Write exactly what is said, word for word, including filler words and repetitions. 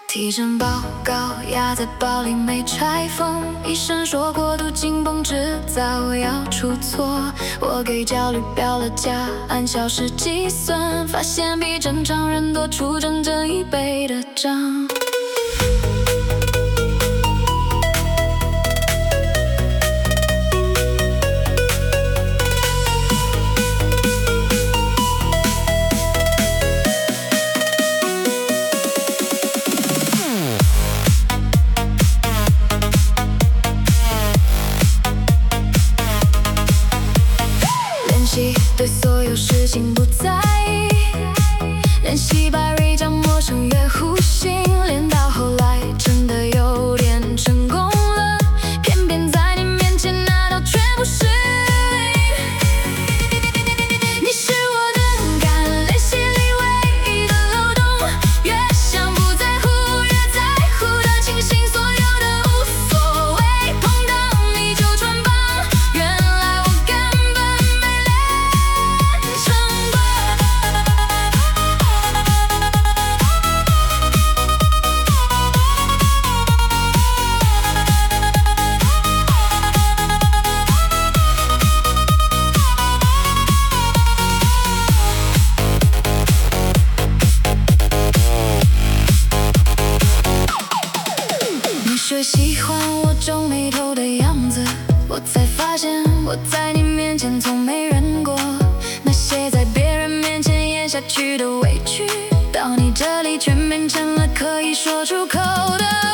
体检报告压在包里没拆封，医生说过度紧绷迟早要出错。我给焦虑标了价，按小时计算，发现比正常人多出整整一倍的账。对所有事情不在意，练习把锐角磨成越弧形，练到后来真的有点成功了，偏偏在你面前那道却不是零。你是我的感，练习里唯一的漏洞，越想不在乎越在乎的清醒，所有的无所谓，碰到你就穿帮，原来我根本没练成功。你说喜欢我皱眉头的样子，我才发现我在你面前从没忍过，那些在别人面前咽下去的委屈，到你这里却变成了可以说出口的